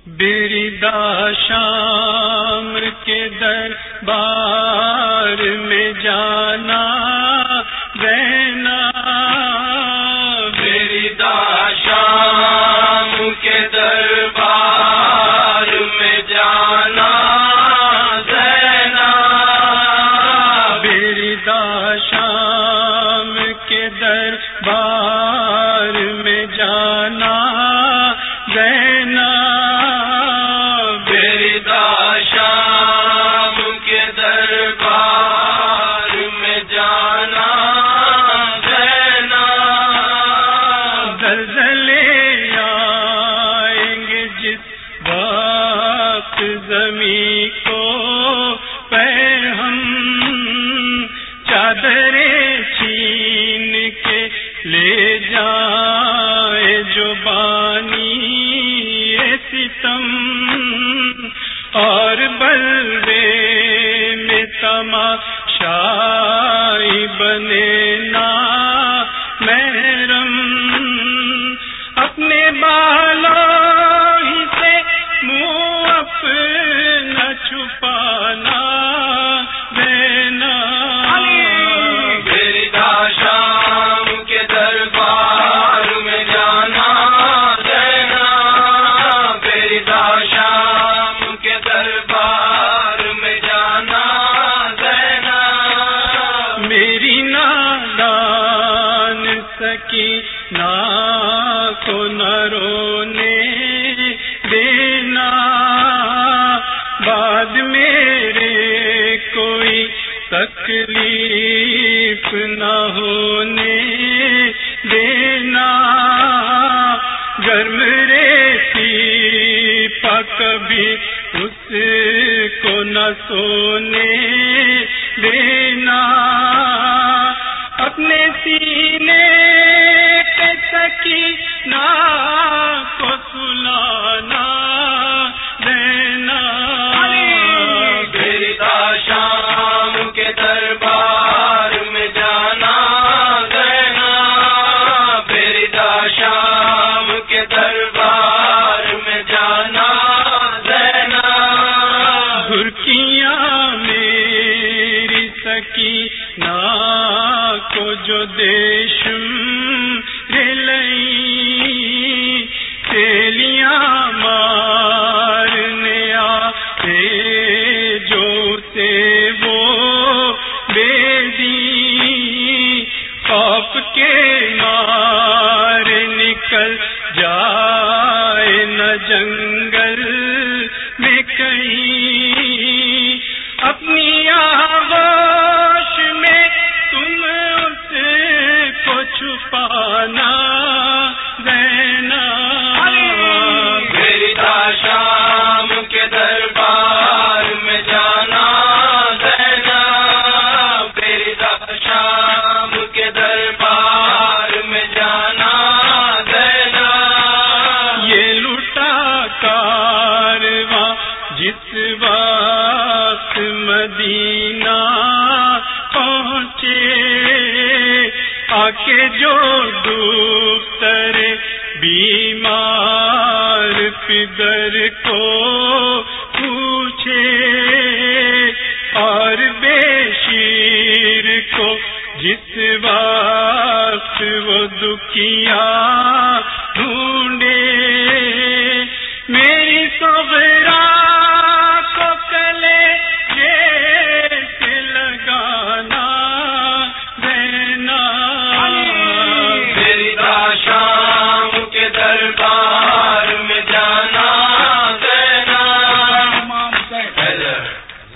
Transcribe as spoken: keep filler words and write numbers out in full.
بردا شام کے دربار میں جانا رہنا، بردا شام کے دربار میں جانا رہنا، بردا شام کے دربار میں جانا رہنا، زمین کو پہ ہم چادریں چھین کے لے جائے جو بانی ستم، اور بلوے میں تماشائی بنے نا محرم، اپنے بالوں ہی سے منہ اپنا چھپانا دینا، بردا شام کے دربار میں جانا دینا، بردا شام کے دربار میں جانا دینا، میری نادان سکینہ کو نہ رونے دینا، بعد میرے کوئی تکلیف نہ ہونے دینا، گرم ریتی پا کبھی اس کو نہ سونے دینا، اپنے سینے پہ سکینہ کو سلانا دینا، بردا شام کے دربار میں جانا دینا، بردا شام کے دربار میں جانا دینا، گھرکیاں میری سکینہ کو جو دیشم رلئی، تیلیاں مارنے آتے جو سے وہ بیدی، خوف کے مار نکل جائے نہ جنگل میں کہیں، اپنی آغوش میں تم اس کو چھپانا دینا، بردا شام کے دربار میں جانا دینا، بردا شام کے دربار میں جانا دینا، یہ لٹا کارواں جس وقت مدینہ پہنچے، آ کے جو دختر بیمار پدر کو پوچھے، اور بے شیر کو جس وقت وہ دکھیا ڈھونڈے، میری صغرا کو کلے جیسے لگانا دینا، بردا شام کے دربار